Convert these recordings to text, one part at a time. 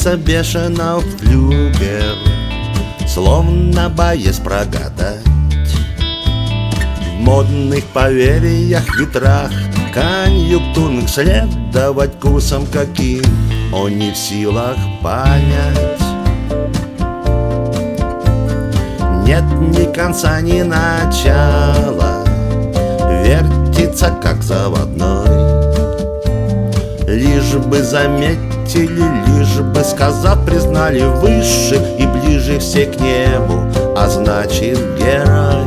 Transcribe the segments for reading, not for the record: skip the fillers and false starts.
крутится бешено флюгер, словно боясь прогадать. В модных поверьях, ветрах конъюнктурных следовать курсом каким он не в силах понять. Нет ни конца, ни начала, вертится как заводной. Лишь бы заметили, лишь бы, сказав, признали выше и ближе все к небу, а значит герой.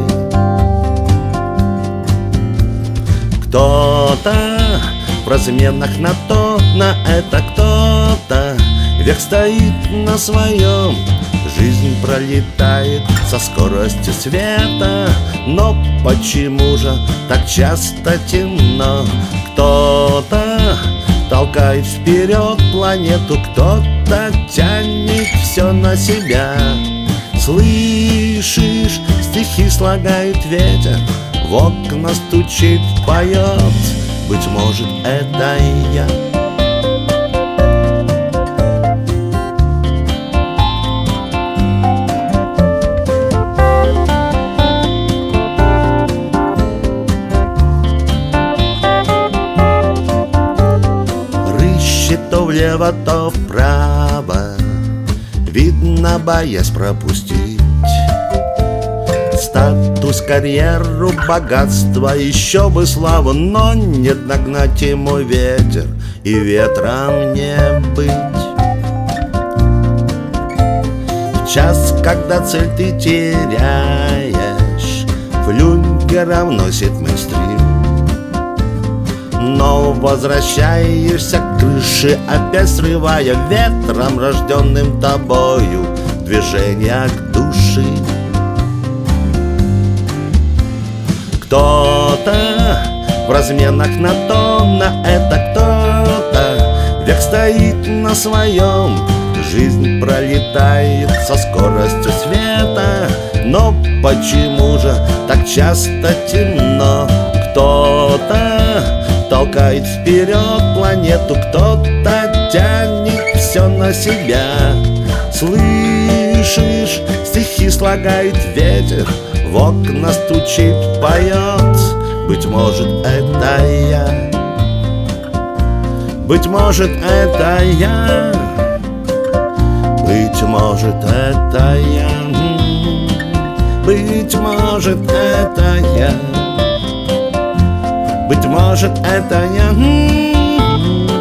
Кто-то в разменах на то, на это кто-то век стоит на своем. Жизнь пролетает со скоростью света, но почему же так часто темно? Кто-то толкает вперед планету, кто-то тянет все на себя. Слышишь, стихи слагает ветер, в окна стучит, поет, быть может, это я. То влево, то вправо, видно, боясь пропустить статус, карьеру, богатство, еще бы славу, но не догнать ему ветер и ветром не быть. В час, когда цель ты теряешь, флюгером носит мейнстрим, но возвращаешься к крыше, опять срывая ветром, рожденным тобою, движение к души. Кто-то в разменах на то, на это кто-то век стоит на своем. Жизнь пролетает со скоростью света, но почему же так часто темно? Кто-то толкает вперед планету, кто-то тянет все на себя. Слышишь, стихи слагает ветер, в окна стучит, поет, быть может, это я. Быть может, это я. Быть может, это я. Быть может, это я. Быть может, это я.